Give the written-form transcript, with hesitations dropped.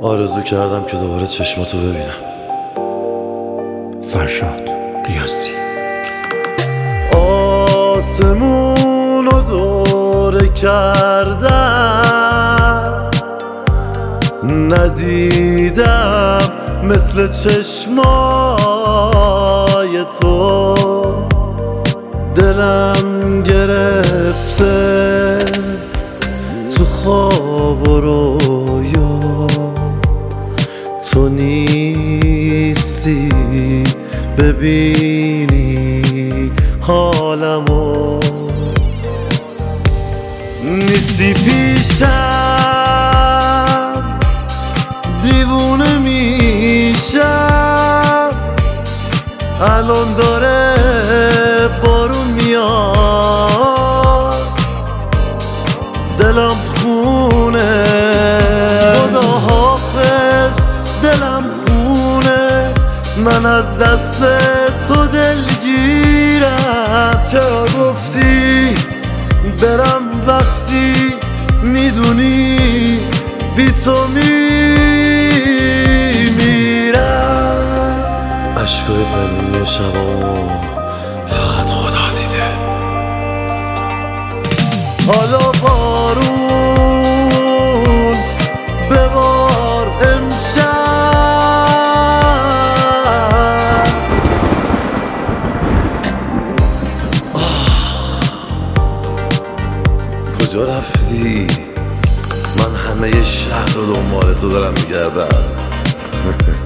آرزو کردم که دوباره چشماتو ببینم. فرشاد قیاسی. آسمونو دوره کردم، ندیدم مثل چشمای تو. دلم گرفته تو خواب و رویا، تو نیستی ببینی حالمو. نیستی پیشم دیوونه میشم، الان داره بارون میاد، دلم خونه. خدا حافظ دلم خونه، من از دست تو دلگیرم. چرا گفتی برم وقتی میدونی بی تو میمیرم؟ عشقای پنهونی شبامو فقط خدا دیده. حالا بارون ببار امشب، کجا رفتی؟ من همه شهر رو دنبال تو دارم میگردم.